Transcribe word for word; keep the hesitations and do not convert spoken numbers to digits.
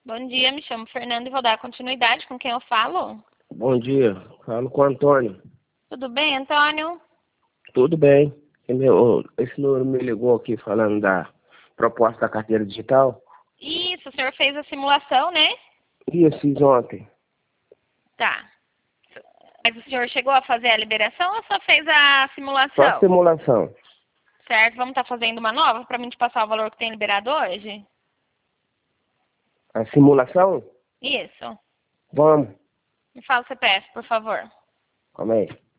Bom dia, me chamo Fernanda e vou dar continuidade com quem eu falo. Bom dia, falo com o Antônio. Tudo bem, Antônio? Tudo bem. Meu, esse número me ligou aqui falando da proposta da carteira digital. Isso, o senhor fez a simulação, né? Isso, fiz ontem. Tá. Mas o senhor chegou a fazer a liberação ou só fez a simulação? Só a simulação. Certo, vamos estar fazendo uma nova para mim te passar o valor que tem liberado hoje? A simulação? Isso. Vamos. Me fala o C P F, por favor. Calma aí.